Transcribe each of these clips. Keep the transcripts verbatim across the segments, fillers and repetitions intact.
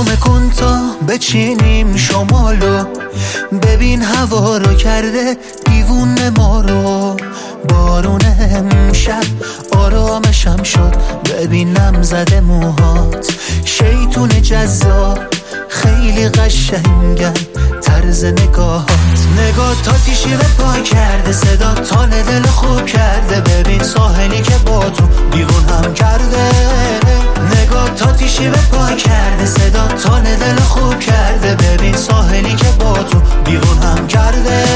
ترجمه کن تا بچینیم شمالو، ببین هوا رو کرده دیوونه ما رو. بارون امشب آرامشم شد، ببینم زده موهات شیطون جذاب، خیلی قشنگن طرز نگاهات. نگاه تا تیشی به پای کرده، صدا تال دل خوب کرده، ببین ساحلی که با تو دیوون هم کرده. نگاه تا تیشی به پای کرده، صدا تال دل خوب کرده، ببین ساحلی که با تو دیوون هم کرده.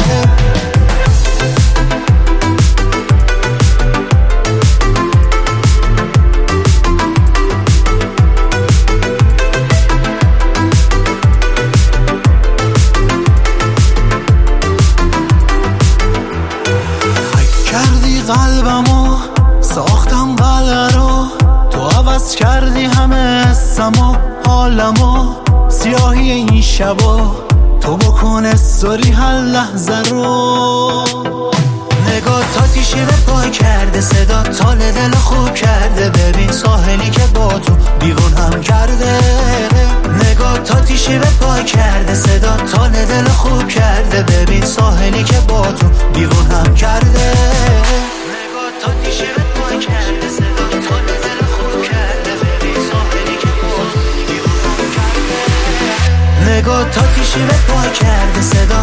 قلبمو ساختم قلعه، تو عوض کردی همه اسمو حالمو. سیاهی این شبا تو بکن استوری هر لحظه رو. نگاه تا تیشی به پای کرده، صدا تال دل خوب کرده، ببین ساحلی که با تو دیوون هم کرده. نگاه تا تیشی به پای کرده، صدا تال دل خوب کرده، ببین ساحلی که با تو دیوون هم کرده. نگاه تا تیشی به پای کرده، صدا تال دل خوب کرده، ببین ساحلی که با تو دیوون هم کرده. نگاه تا تیشی به پای کرده، صدا